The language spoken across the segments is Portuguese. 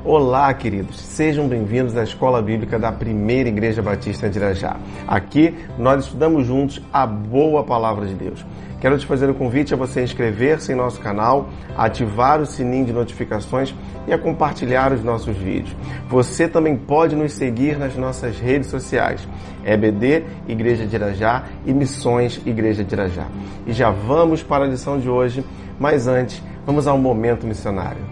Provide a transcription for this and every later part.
Olá, queridos, sejam bem-vindos à Escola Bíblica da Primeira Igreja Batista de Irajá. Aqui nós estudamos juntos a boa palavra de Deus. Quero te fazer um convite a você inscrever-se em nosso canal, ativar o sininho de notificações e a compartilhar os nossos vídeos. Você também pode nos seguir nas nossas redes sociais, EBD Igreja de Irajá e Missões Igreja de Irajá. E já vamos para a lição de hoje, mas antes, vamos ao momento missionário.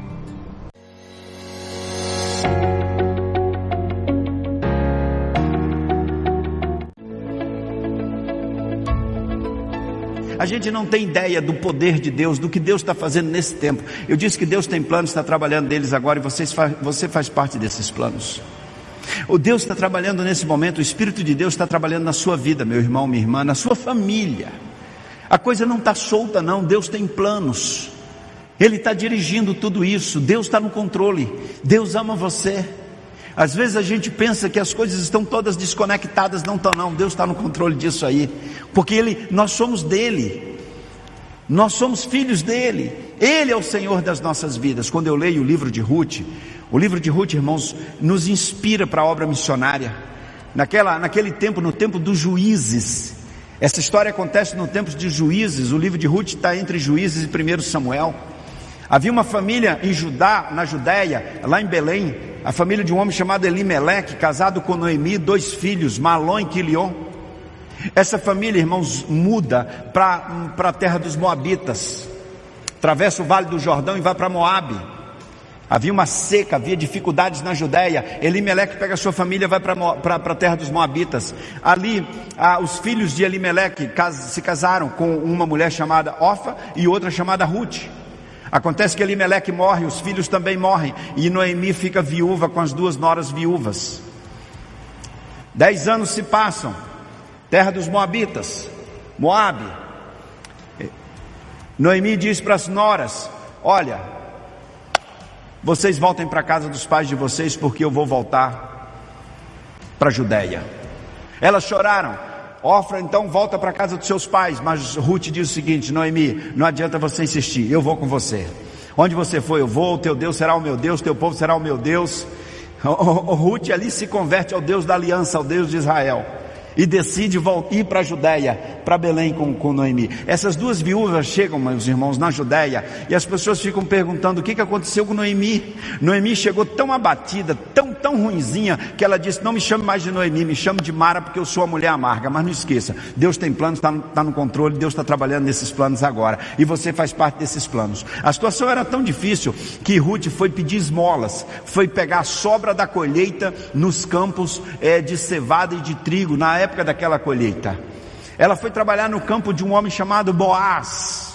A gente não tem ideia do poder de Deus, do que Deus está fazendo nesse tempo. Eu disse que Deus tem planos, está trabalhando neles agora, e você faz parte desses planos. O Deus está trabalhando nesse momento, o Espírito de Deus está trabalhando na sua vida, meu irmão, minha irmã, na sua família. A coisa não está solta não, Deus tem planos. Ele está dirigindo tudo isso, Deus está no controle, Deus ama você. Às vezes a gente pensa que as coisas estão todas desconectadas, não estão não, Deus está no controle disso aí, porque nós somos dele, nós somos filhos dele, ele é o Senhor das nossas vidas. Quando eu leio o livro de Ruth, irmãos, nos inspira para a obra missionária. Naquele tempo, no tempo dos juízes, essa história acontece no tempo de juízes, o livro de Ruth está entre Juízes e 1 Samuel. Havia uma família em Judá, na Judéia, lá em Belém, a família de um homem chamado Elimeleque, casado com Noemi, 2 filhos, Malom e Quilion. Essa família, irmãos, muda para a terra dos Moabitas, atravessa o Vale do Jordão e vai para Moabe. Havia uma seca, havia dificuldades na Judéia. Elimeleque pega a sua família e vai para a terra dos Moabitas. Ali, os filhos de Elimeleque se casaram com uma mulher chamada Orfa e outra chamada Ruth. Acontece que Elimeleque morre, os filhos também morrem, e Noemi fica viúva com as 2 noras viúvas. 10 anos se passam, terra dos Moabitas, Moabe. Noemi diz para as noras: olha, vocês voltem para a casa dos pais de vocês, porque eu vou voltar para a Judéia. Elas choraram. Orfa então volta para a casa dos seus pais, mas Ruth diz o seguinte: Noemi, não adianta você insistir, eu vou com você. Onde você for eu vou, o teu Deus será o meu Deus, teu povo será o meu Deus. Ruth ali se converte ao Deus da aliança, ao Deus de Israel, e decide ir para a Judéia, para Belém com Noemi. Essas 2 viúvas chegam, meus irmãos, na Judéia, e as pessoas ficam perguntando o que aconteceu com Noemi. Noemi chegou tão abatida, tão ruinzinha, que ela disse: não me chame mais de Noemi, me chame de Mara, porque eu sou a mulher amarga. Mas não esqueça, Deus tem planos, está no controle, Deus está trabalhando nesses planos agora, e você faz parte desses planos. A situação era tão difícil que Ruth foi pedir esmolas, foi pegar a sobra da colheita nos campos de cevada e de trigo, na época daquela colheita. Ela foi trabalhar no campo de um homem chamado Boaz,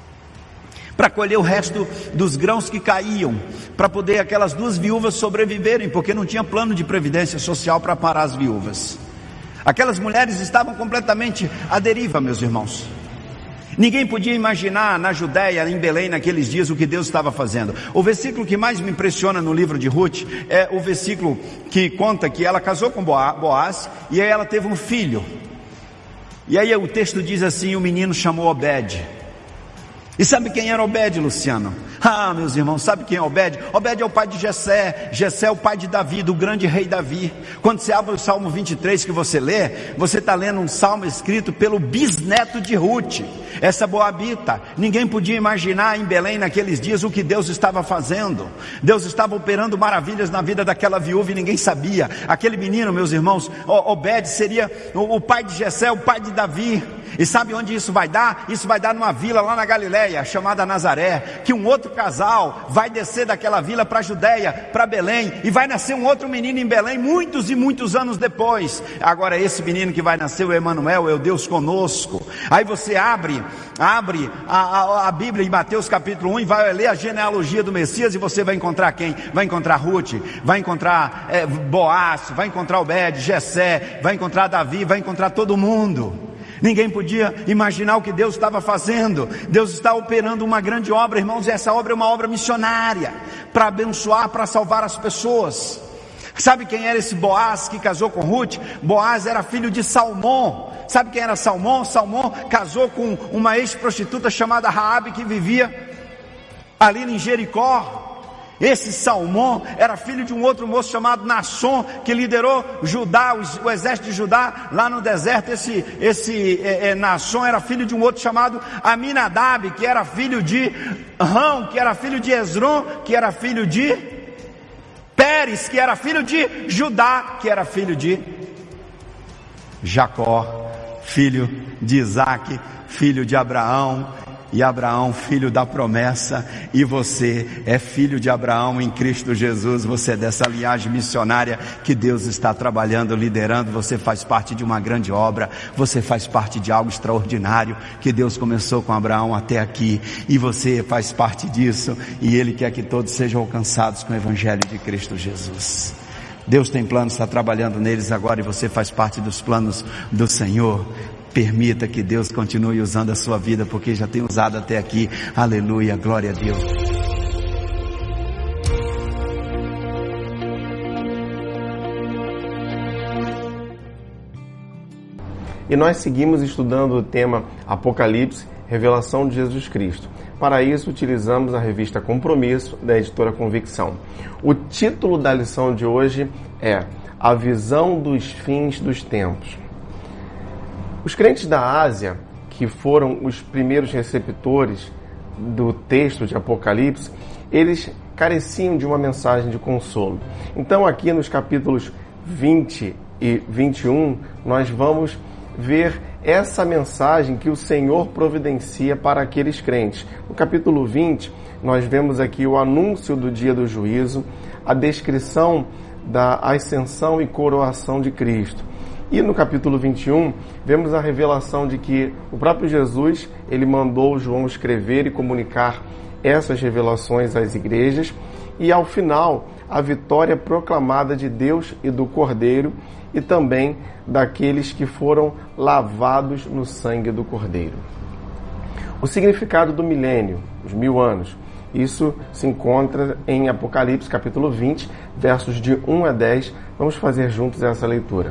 para colher o resto dos grãos que caíam, para poder aquelas 2 viúvas sobreviverem, porque não tinha plano de previdência social para parar as viúvas. Aquelas mulheres estavam completamente à deriva, meus irmãos. Ninguém podia imaginar na Judéia, em Belém, naqueles dias, o que Deus estava fazendo. O versículo que mais me impressiona no livro de Ruth é o versículo que conta que ela casou com Boaz, e aí ela teve um filho. E aí o texto diz assim: o menino chamou Obed. E sabe quem era Obed, Luciano? Meus irmãos, sabe quem é Obed? Obed é o pai de Jessé. Jessé é o pai de Davi, do grande rei Davi. Quando você abre o Salmo 23 que você lê, você está lendo um salmo escrito pelo bisneto de Ruth, essa moabita. Ninguém podia imaginar em Belém naqueles dias o que Deus estava fazendo. Deus estava operando maravilhas na vida daquela viúva e ninguém sabia. Aquele menino, meus irmãos, Obed seria o pai de Jessé, o pai de Davi. E sabe onde isso vai dar? Isso vai dar numa vila lá na Galileia, chamada Nazaré, que um outro casal vai descer daquela vila para a Judéia, para Belém, e vai nascer um outro menino em Belém, muitos e muitos anos depois. Agora esse menino que vai nascer, o Emanuel, é o Deus conosco. Aí você abre a Bíblia em Mateus capítulo 1 e vai ler a genealogia do Messias, e você vai encontrar quem? Vai encontrar Ruth, vai encontrar Boaz, vai encontrar Obed, Jessé, vai encontrar Davi, vai encontrar todo mundo. Ninguém podia imaginar o que Deus estava fazendo. Deus está operando uma grande obra, irmãos, e essa obra é uma obra missionária, para abençoar, para salvar as pessoas. Sabe quem era esse Boaz que casou com Ruth? Boaz era filho de Salmão. Sabe quem era Salmão? Salmão casou com uma ex-prostituta chamada Raabe, que vivia ali em Jericó. Esse Salmão era filho de um outro moço chamado Nasson, que liderou Judá, o exército de Judá lá no deserto. Esse Nasson era filho de um outro chamado Aminadab, que era filho de Rão, que era filho de Esrom, que era filho de Pérez, que era filho de Judá, que era filho de Jacó, filho de Isaac, filho de Abraão, e Abraão, filho da promessa, e você é filho de Abraão em Cristo Jesus. Você é dessa linhagem missionária que Deus está trabalhando, liderando. Você faz parte de uma grande obra, você faz parte de algo extraordinário que Deus começou com Abraão até aqui, e você faz parte disso, e Ele quer que todos sejam alcançados com o Evangelho de Cristo Jesus. Deus tem planos, está trabalhando neles agora, e você faz parte dos planos do Senhor. Permita que Deus continue usando a sua vida, porque já tem usado até aqui. Aleluia, glória a Deus. E nós seguimos estudando o tema Apocalipse, Revelação de Jesus Cristo. Para isso, utilizamos a revista Compromisso, da editora Convicção. O título da lição de hoje é A Visão dos Fins dos Tempos. Os crentes da Ásia, que foram os primeiros receptores do texto de Apocalipse, eles careciam de uma mensagem de consolo. Então, aqui nos capítulos 20 e 21, nós vamos ver essa mensagem que o Senhor providencia para aqueles crentes. No capítulo 20, nós vemos aqui o anúncio do dia do juízo, a descrição da ascensão e coroação de Cristo. E no capítulo 21, vemos a revelação de que o próprio Jesus, ele mandou João escrever e comunicar essas revelações às igrejas. E ao final, a vitória proclamada de Deus e do Cordeiro, e também daqueles que foram lavados no sangue do Cordeiro. O significado do milênio, os 1000 anos, isso se encontra em Apocalipse capítulo 20, versos de 1 a 10. Vamos fazer juntos essa leitura.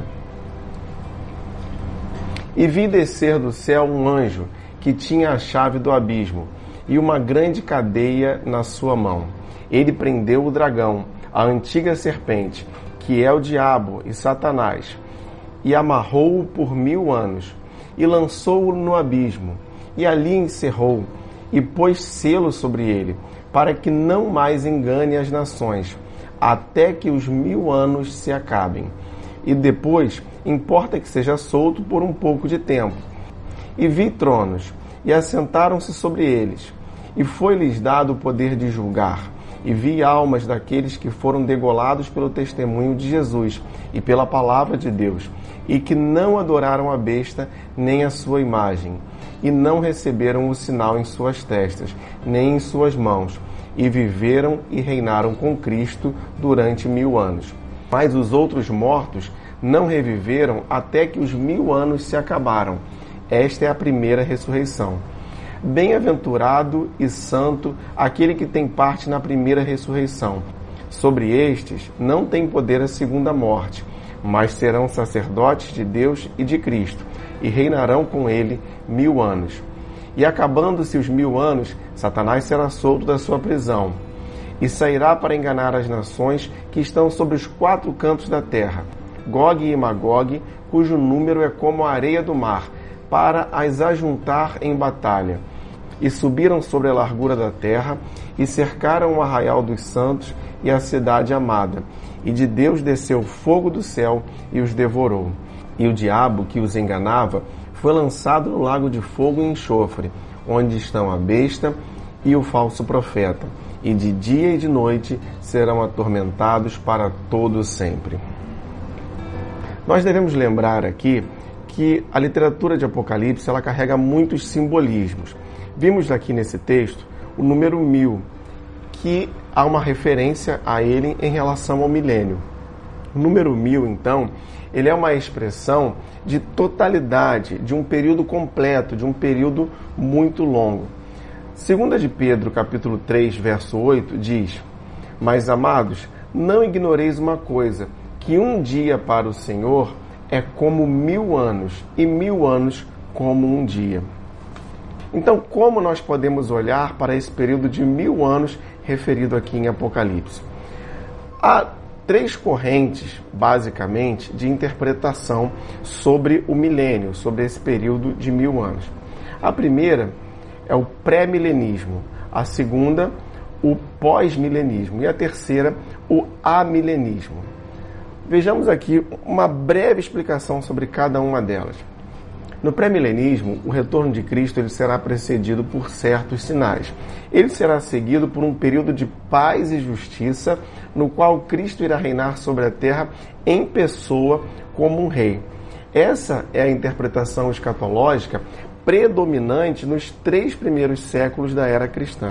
E vi descer do céu um anjo que tinha a chave do abismo e uma grande cadeia na sua mão. Ele prendeu o dragão, a antiga serpente, que é o diabo e Satanás, e amarrou-o por 1000 anos, e lançou-o no abismo, e ali encerrou, e pôs selo sobre ele, para que não mais engane as nações, até que os 1000 anos se acabem. E depois importa que seja solto por um pouco de tempo. E vi tronos, e assentaram-se sobre eles, e foi-lhes dado o poder de julgar. E vi almas daqueles que foram degolados pelo testemunho de Jesus e pela palavra de Deus, e que não adoraram a besta nem a sua imagem, e não receberam o sinal em suas testas, nem em suas mãos, e viveram e reinaram com Cristo durante 1000 anos. Mas os outros mortos não reviveram até que os 1000 anos se acabaram. Esta é a primeira ressurreição. Bem-aventurado e santo aquele que tem parte na primeira ressurreição. Sobre estes não tem poder a segunda morte, mas serão sacerdotes de Deus e de Cristo, e reinarão com ele 1000 anos. E acabando-se os 1000 anos, Satanás será solto da sua prisão, e sairá para enganar as nações que estão sobre os 4 cantos da terra, Gog e Magog, cujo número é como a areia do mar, para as ajuntar em batalha. E subiram sobre a largura da terra, e cercaram o arraial dos santos e a cidade amada. E de Deus desceu fogo do céu e os devorou. E o diabo que os enganava foi lançado no lago de fogo e enxofre, onde estão a besta e o falso profeta. E de dia e de noite serão atormentados para todo sempre. Nós devemos lembrar aqui que a literatura de Apocalipse ela carrega muitos simbolismos. Vimos aqui nesse texto o número 1000, que há uma referência a ele em relação ao milênio. O número 1000, então, ele é uma expressão de totalidade, de um período completo, de um período muito longo. 2 de Pedro, capítulo 3, verso 8, diz: Mas, amados, não ignoreis uma coisa, que um dia para o Senhor é como 1000 anos, e 1000 anos como um dia. Então, como nós podemos olhar para esse período de 1000 anos referido aqui em Apocalipse? Há 3 correntes, basicamente, de interpretação sobre o milênio, sobre esse período de 1000 anos. A primeira é o pré-milenismo, a segunda, o pós-milenismo e a terceira, o amilenismo. Vejamos aqui uma breve explicação sobre cada uma delas. No pré-milenismo, o retorno de Cristo ele será precedido por certos sinais. Ele será seguido por um período de paz e justiça, no qual Cristo irá reinar sobre a terra em pessoa como um rei. Essa é a interpretação escatológica predominante nos 3 primeiros séculos da era cristã.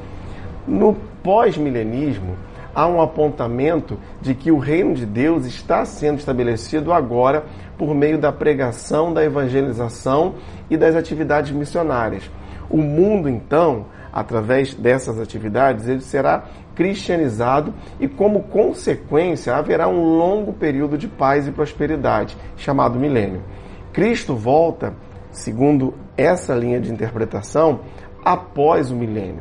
No pós-milenismo, há um apontamento de que o reino de Deus está sendo estabelecido agora por meio da pregação, da evangelização e das atividades missionárias. O mundo, então, através dessas atividades, ele será cristianizado e, como consequência, haverá um longo período de paz e prosperidade, chamado milênio. Cristo volta, segundo essa linha de interpretação, após o milênio.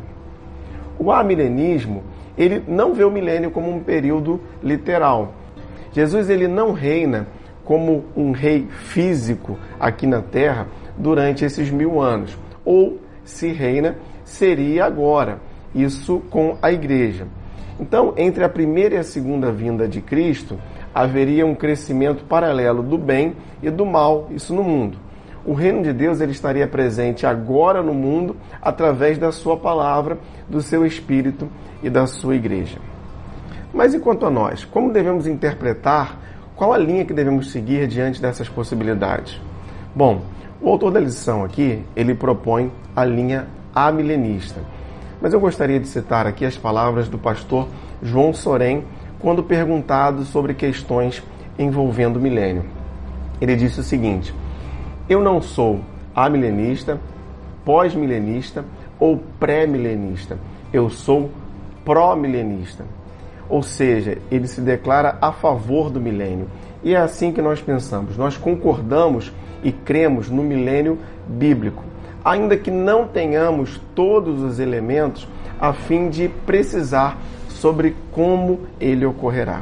O amilenismo, ele não vê o milênio como um período literal. Jesus ele não reina como um rei físico aqui na Terra durante esses 1000 anos. Ou, se reina, seria agora, isso com a igreja. Então, entre a primeira e a segunda vinda de Cristo, haveria um crescimento paralelo do bem e do mal, isso no mundo. O reino de Deus ele estaria presente agora no mundo através da sua palavra, do seu Espírito e da sua igreja. Mas e quanto a nós? Como devemos interpretar? Qual a linha que devemos seguir diante dessas possibilidades? Bom, o autor da lição aqui, ele propõe a linha amilenista. Mas eu gostaria de citar aqui as palavras do pastor João Sorém, quando perguntado sobre questões envolvendo o milênio. Ele disse o seguinte: eu não sou amilenista, pós-milenista ou pré-milenista. Eu sou pró-milenista. Ou seja, ele se declara a favor do milênio. E é assim que nós pensamos. Nós concordamos e cremos no milênio bíblico, ainda que não tenhamos todos os elementos a fim de precisar sobre como ele ocorrerá.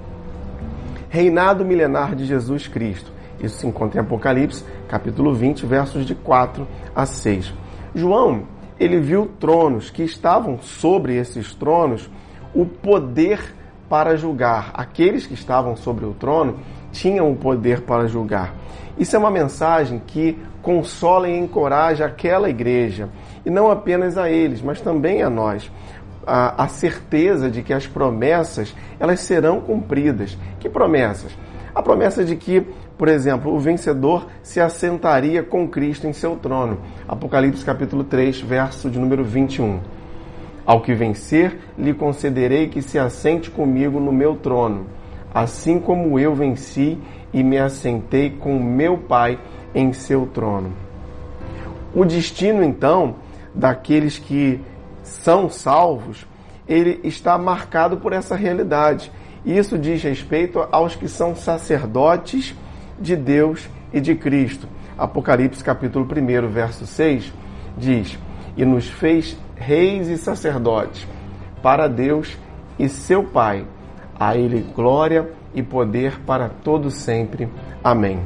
Reinado milenar de Jesus Cristo. Isso se encontra em Apocalipse, capítulo 20, versos de 4 a 6. João, ele viu tronos que estavam sobre esses tronos o poder para julgar. Aqueles que estavam sobre o trono tinham o poder para julgar. Isso é uma mensagem que consola e encoraja aquela igreja, e não apenas a eles, mas também a nós. A certeza de que as promessas, elas serão cumpridas. Que promessas? A promessa de que, por exemplo, o vencedor se assentaria com Cristo em seu trono. Apocalipse capítulo 3, verso de número 21. Ao que vencer, lhe concederei que se assente comigo no meu trono, assim como eu venci e me assentei com meu Pai em seu trono. O destino, então, daqueles que são salvos, ele está marcado por essa realidade. Isso diz respeito aos que são sacerdotes de Deus e de Cristo. Apocalipse capítulo 1, verso 6, diz: e nos fez reis e sacerdotes para Deus e seu Pai. A ele glória e poder para todo sempre. Amém.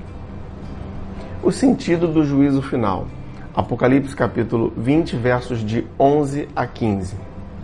O sentido do juízo final. Apocalipse capítulo 20, versos de 11 a 15.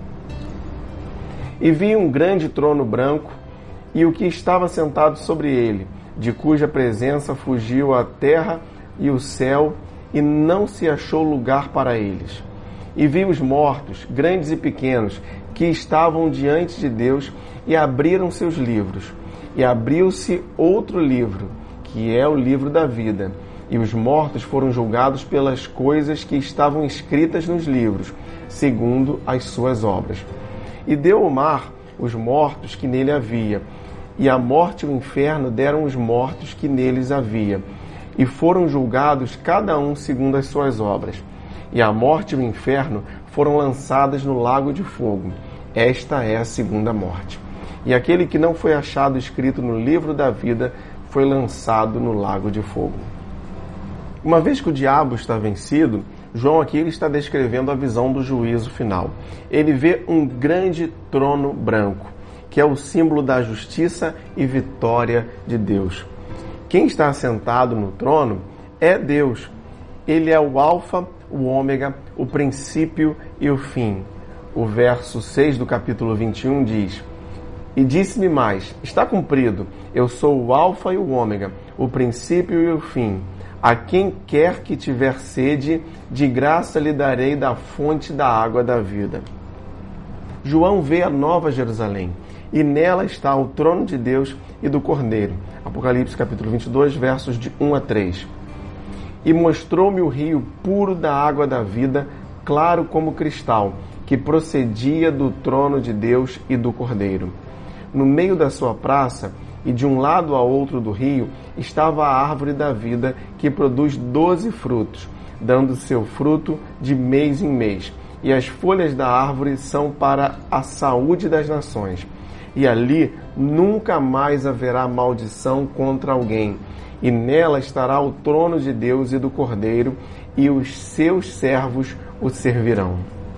E vi um grande trono branco e o que estava sentado sobre ele, de cuja presença fugiu a terra e o céu, e não se achou lugar para eles. E vi os mortos, grandes e pequenos, que estavam diante de Deus, e abriram seus livros. E abriu-se outro livro, que é o livro da vida. E os mortos foram julgados pelas coisas que estavam escritas nos livros, segundo as suas obras. E deu o mar os mortos que nele havia, e a morte e o inferno deram os mortos que neles havia, e foram julgados cada um segundo as suas obras. E a morte e o inferno foram lançadas no lago de fogo. Esta é a segunda morte. E aquele que não foi achado escrito no livro da vida foi lançado no lago de fogo. Uma vez que o diabo está vencido, João aqui ele está descrevendo a visão do juízo final. Ele vê um grande trono branco, que é o símbolo da justiça e vitória de Deus. Quem está assentado no trono é Deus. Ele é o Alfa, o Ômega, o princípio e o fim. O verso 6 do capítulo 21 diz: E disse-me mais, está cumprido, eu sou o Alfa e o Ômega, o princípio e o fim. A quem quer que tiver sede, de graça lhe darei da fonte da água da vida. João vê a nova Jerusalém, e nela está o trono de Deus e do Cordeiro. Apocalipse capítulo 22, versos de 1 a 3. E mostrou-me o rio puro da água da vida, claro como cristal, que procedia do trono de Deus e do Cordeiro. No meio da sua praça, e de um lado a outro do rio, estava a árvore da vida, que produz 12 frutos, dando seu fruto de mês em mês. E as folhas da árvore são para a saúde das nações. E ali nunca mais haverá maldição contra alguém. E nela estará o trono de Deus e do Cordeiro, e os seus servos o servirão.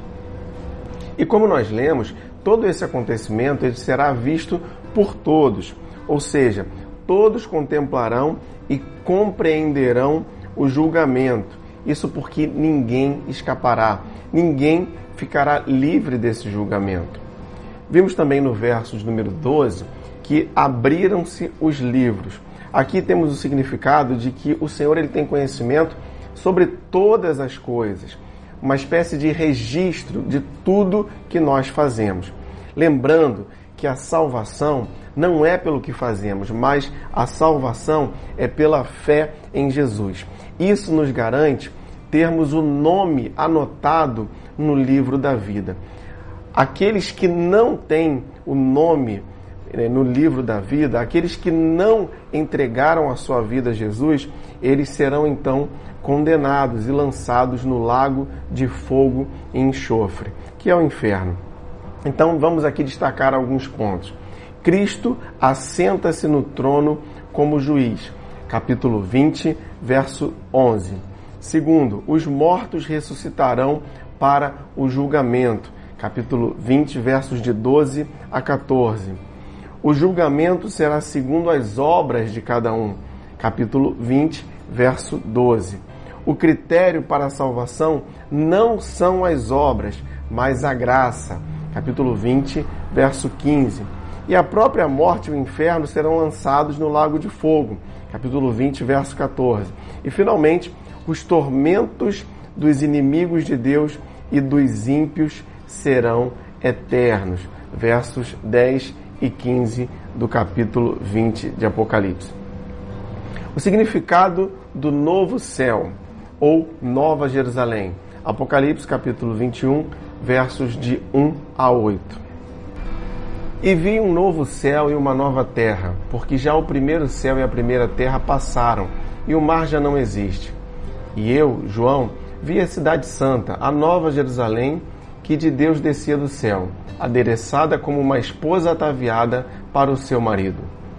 E como nós lemos, todo esse acontecimento ele será visto por todos, ou seja, todos contemplarão e compreenderão o julgamento. Isso porque ninguém escapará, ninguém ficará livre desse julgamento. Vimos também no verso de número 12 que abriram-se os livros. Aqui temos o significado de que o Senhor ele tem conhecimento sobre todas as coisas, uma espécie de registro de tudo que nós fazemos. Lembrando que a salvação não é pelo que fazemos, mas a salvação é pela fé em Jesus. Isso nos garante termos o nome anotado no livro da vida. Aqueles que não têm o nome no livro da vida, aqueles que não entregaram a sua vida a Jesus, eles serão então condenados e lançados no lago de fogo e enxofre, que é o inferno. Então vamos aqui destacar alguns pontos. Cristo assenta-se no trono como juiz. Capítulo 20, verso 11. Segundo, os mortos ressuscitarão para o julgamento. Capítulo 20, versos de 12 a 14. O julgamento será segundo as obras de cada um. Capítulo 20, verso 12. O critério para a salvação não são as obras, mas a graça. Capítulo 20, verso 15. E a própria morte e o inferno serão lançados no lago de fogo. Capítulo 20, verso 14. E, finalmente, os tormentos dos inimigos de Deus e dos ímpios serão eternos. Versos 10 e 15 do capítulo 20 de Apocalipse. O significado do novo céu, ou Nova Jerusalém. Apocalipse, capítulo 21, versos de 1 a 8. E vi um novo céu e uma nova terra, porque já o primeiro céu e a primeira terra passaram, e o mar já não existe. E eu, João, vi a cidade santa, a nova Jerusalém, que de Deus descia do céu, adereçada como uma esposa ataviada para o seu marido.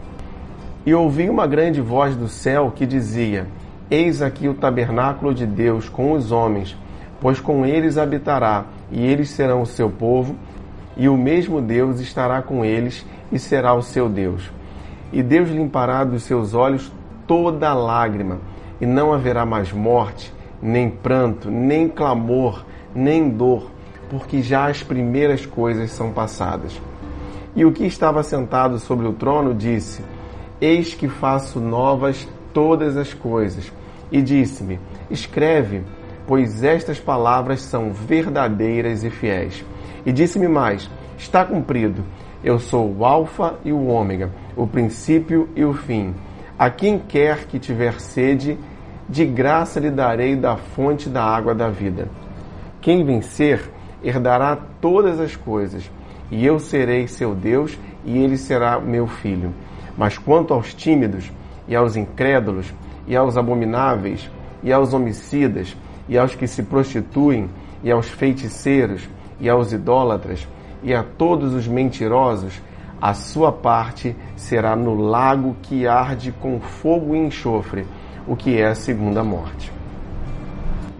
E ouvi uma grande voz do céu que dizia: Eis aqui o tabernáculo de Deus com os homens, pois com eles habitará, e eles serão o seu povo, e o mesmo Deus estará com eles e será o seu Deus. E Deus limpará dos seus olhos toda lágrima, e não haverá mais morte, nem pranto, nem clamor, nem dor, porque já as primeiras coisas são passadas. E o que estava sentado sobre o trono disse: Eis que faço novas todas as coisas. E disse-me: Escreve, pois estas palavras são verdadeiras e fiéis. E disse-me mais: Está cumprido. Eu sou o Alfa e o Ômega, o princípio e o fim. A quem quer que tiver sede, de graça lhe darei da fonte da água da vida. Quem vencer, herdará todas as coisas, e eu serei seu Deus, e ele será meu filho. Mas quanto aos tímidos, e aos incrédulos, e aos abomináveis, e aos homicidas, e aos que se prostituem, e aos feiticeiros, e aos idólatras, e a todos os mentirosos, a sua parte será no lago que arde com fogo e enxofre, o que é a segunda morte.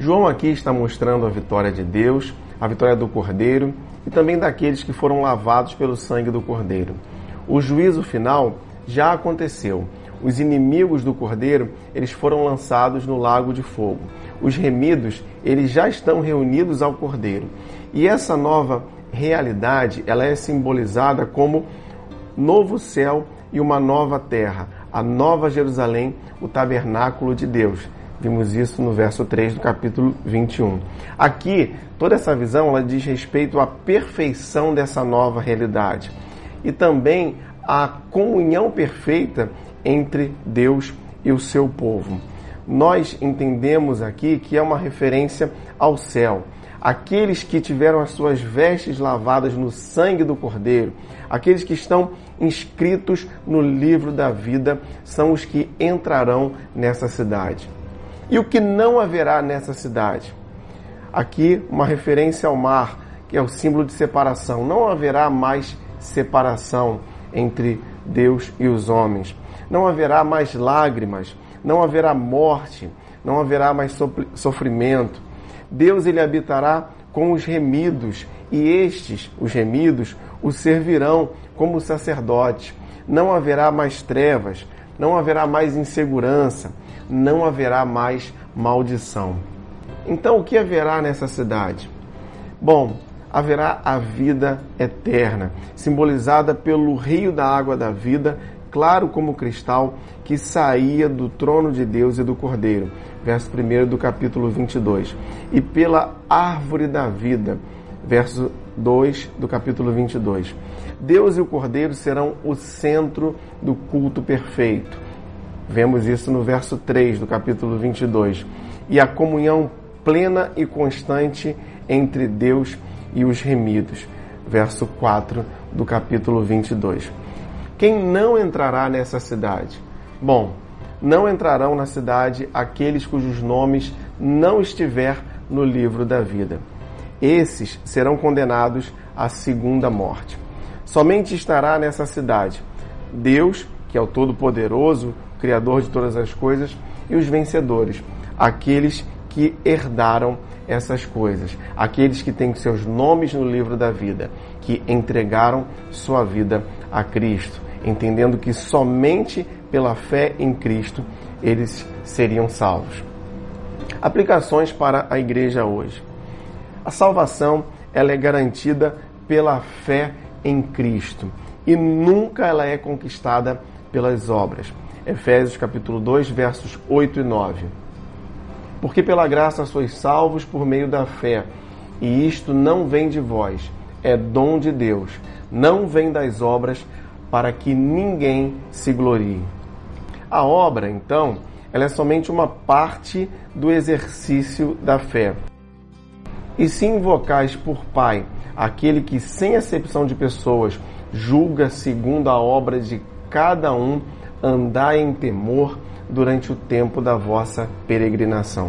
João aqui está mostrando a vitória de Deus, a vitória do Cordeiro e também daqueles que foram lavados pelo sangue do Cordeiro. O juízo final já aconteceu. Os inimigos do Cordeiro, eles foram lançados no lago de fogo. Os remidos, eles já estão reunidos ao Cordeiro. E essa nova realidade, ela é simbolizada como novo céu e uma nova terra, a nova Jerusalém, o tabernáculo de Deus. Vimos isso no verso 3 do capítulo 21. Aqui, toda essa visão, ela diz respeito à perfeição dessa nova realidade e também à comunhão perfeita entre Deus e o seu povo. Nós entendemos aqui que é uma referência ao céu. Aqueles que tiveram as suas vestes lavadas no sangue do Cordeiro, aqueles que estão inscritos no livro da vida, são os que entrarão nessa cidade. E o que não haverá nessa cidade? Aqui uma referência ao mar, que é o símbolo de separação. Não haverá mais separação entre Deus e os homens. Não haverá mais lágrimas, não haverá morte, não haverá mais sofrimento. Deus, ele habitará com os remidos e estes, os remidos, o servirão como sacerdotes. Não haverá mais trevas, não haverá mais insegurança, não haverá mais maldição. Então, o que haverá nessa cidade? Bom, haverá a vida eterna, simbolizada pelo rio da água da vida, claro como cristal, que saía do trono de Deus e do Cordeiro. Verso 1 do capítulo 22. E pela árvore da vida, verso 2 do capítulo 22. Deus e o Cordeiro serão o centro do culto perfeito. Vemos isso no verso 3 do capítulo 22. E a comunhão plena e constante entre Deus e os remidos. Verso 4 do capítulo 22. Quem não entrará nessa cidade? Bom, não entrarão na cidade aqueles cujos nomes não estiver no livro da vida. Esses serão condenados à segunda morte. Somente estará nessa cidade Deus, que é o Todo-Poderoso, Criador de todas as coisas, e os vencedores, aqueles que herdaram essas coisas, aqueles que têm seus nomes no livro da vida, que entregaram sua vida a Cristo, entendendo que somente pela fé em Cristo eles seriam salvos. Aplicações para a igreja hoje. A salvação, ela é garantida pela fé em Cristo e nunca ela é conquistada pelas obras. Efésios capítulo 2, versos 8 e 9. Porque pela graça sois salvos por meio da fé, e isto não vem de vós, é dom de Deus, não vem das obras, para que ninguém se glorie. A obra, então, ela é somente uma parte do exercício da fé. E se invocais por Pai aquele que, sem acepção de pessoas, julga segundo a obra de cada um, andai em temor durante o tempo da vossa peregrinação.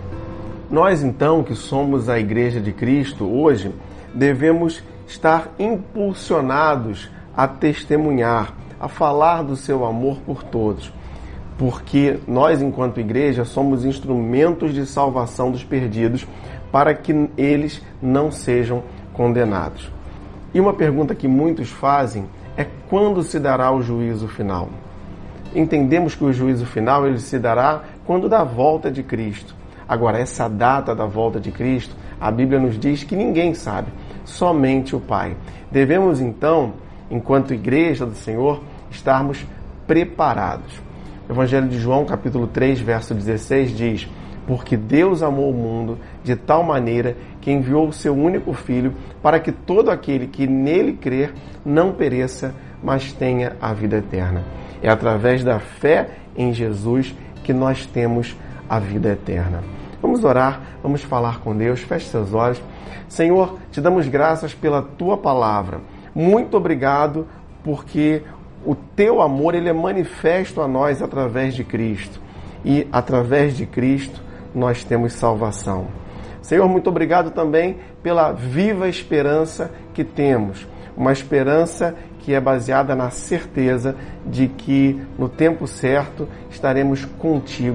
Nós, então, que somos a Igreja de Cristo, hoje, devemos estar impulsionados a testemunhar, a falar do seu amor por todos, porque nós, enquanto igreja, somos instrumentos de salvação dos perdidos para que eles não sejam condenados. E uma pergunta que muitos fazem é: quando se dará o juízo final? Entendemos que o juízo final ele se dará quando da volta de Cristo. Agora, essa data da volta de Cristo, a Bíblia nos diz que ninguém sabe, somente o Pai. Devemos, então, enquanto igreja do Senhor, estarmos preparados. O Evangelho de João, capítulo 3, verso 16, diz: porque Deus amou o mundo de tal maneira que enviou o seu único Filho para que todo aquele que nele crer não pereça, mas tenha a vida eterna. É através da fé em Jesus que nós temos a vida eterna. Vamos orar, vamos falar com Deus. Feche seus olhos. Senhor, te damos graças pela tua palavra. Muito obrigado porque o teu amor ele é manifesto a nós através de Cristo. E através de Cristo nós temos salvação. Senhor, muito obrigado também pela viva esperança que temos. Uma esperança que é baseada na certeza de que no tempo certo estaremos contigo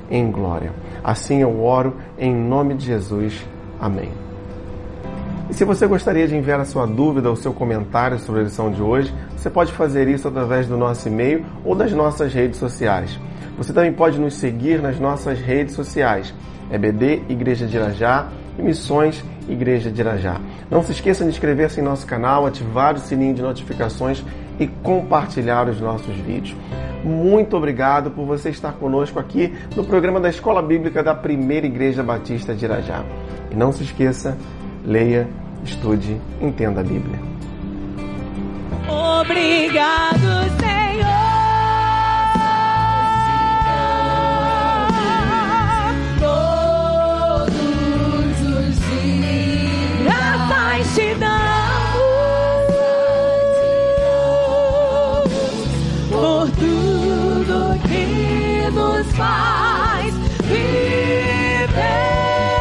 em glória. Assim eu oro em nome de Jesus. Amém. E se você gostaria de enviar a sua dúvida ou seu comentário sobre a lição de hoje, você pode fazer isso através do nosso e-mail ou das nossas redes sociais. Você também pode nos seguir nas nossas redes sociais, EBD Igreja de Irajá e Missões Igreja de Irajá. Não se esqueça de inscrever-se em nosso canal, ativar o sininho de notificações e compartilhar os nossos vídeos. Muito obrigado por você estar conosco aqui no programa da Escola Bíblica da Primeira Igreja Batista de Irajá. E não se esqueça, leia, estude, entenda a Bíblia. Obrigado, Senhor. Todos os dias graças te damos por tudo que nos faz viver.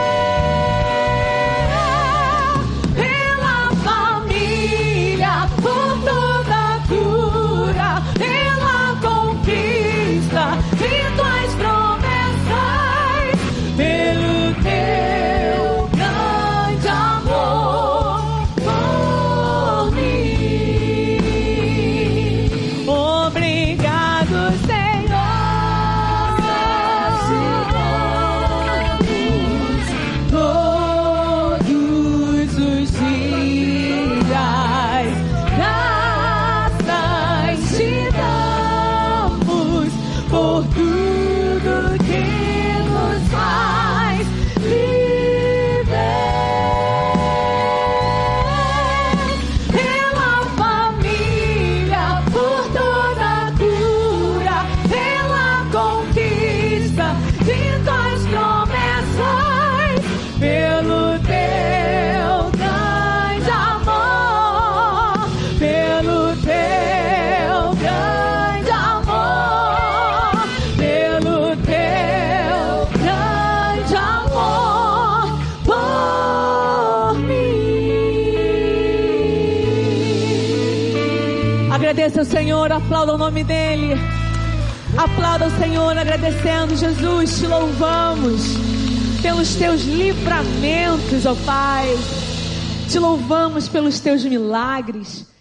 Agradeça ao Senhor, aplauda o nome dEle. Aplauda o Senhor agradecendo. Jesus, te louvamos pelos teus livramentos, ó Pai. Te louvamos pelos teus milagres.